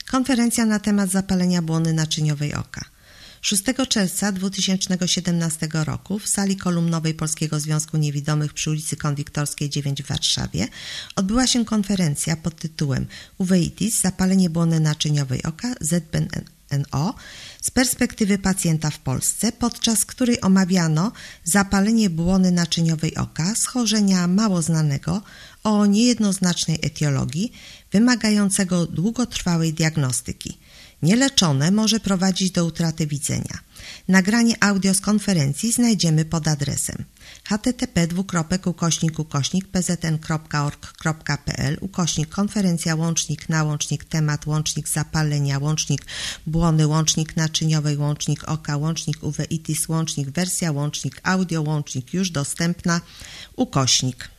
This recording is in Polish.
Konferencja na temat zapalenia błony naczyniowej oka. 6 czerwca 2017 roku w sali kolumnowej Polskiego Związku Niewidomych przy ulicy Konwiktorskiej 9 w Warszawie odbyła się konferencja pod tytułem Uveitis – zapalenie błony naczyniowej oka ZBNO z perspektywy pacjenta w Polsce, podczas której omawiano zapalenie błony naczyniowej oka, schorzenia mało znanego, o niejednoznacznej etiologii, wymagającego długotrwałej diagnostyki. Nieleczone może prowadzić do utraty widzenia. Nagranie audio z konferencji znajdziemy pod adresem http://pzn.org.pl/temat/temat/zapalenia/błony, naczyniowej, oka, uveitis, wersja, audio, już dostępna, /